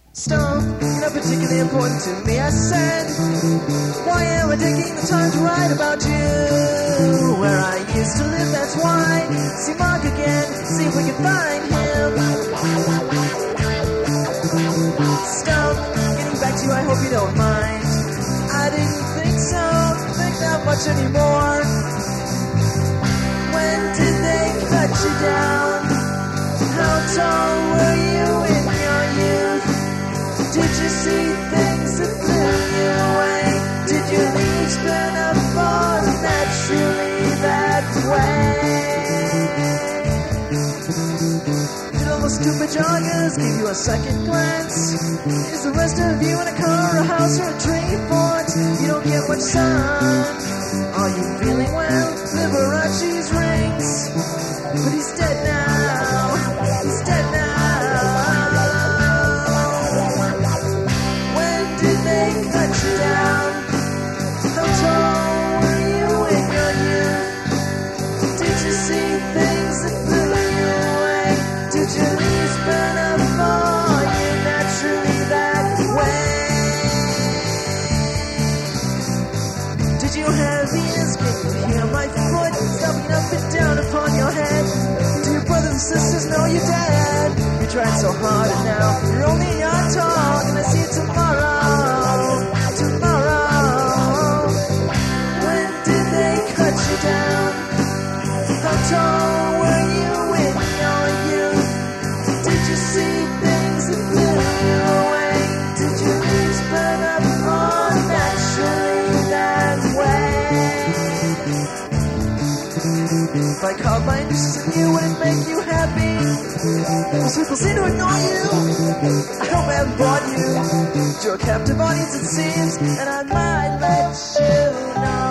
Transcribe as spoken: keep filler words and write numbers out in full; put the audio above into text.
Stop, you're not particularly important to me, I said. Why am I taking the time to write about you? Where I used to live, that's why. See Mark again, see if we can find him. Stop, getting back to you, I hope you don't mind. I didn't think so, think that much anymore. When did they cut you down? How tall were you in your youth? Did you see things that blew you away? Did your leaves burn up all naturally that way? Did all the stupid joggers give you a second glance? Is the rest of you in a car, a house, or a tree fort? You don't get much sun. Are you feeling well? Liberace's rings. But he's dead now. He's dead now. Cut you down. How tall were you in your youth? Did you see things that blew you away? Did your leaves burn up for you naturally that way? Did you have ears? Can you hear my foot stomping up and down upon your head? Do your brothers and sisters know you're dead? You tried so hard and now you're only a yard tall. Gonna see you tomorrow. Down. How tall were you in your youth? Did you see things that blew you away? Did your leaves burn up all naturally that way? If I called my interest in you, would it make you happy? Most people seem to ignore you. I hope I haven't bored you. You're a captive audience, it seems, and I might let you know.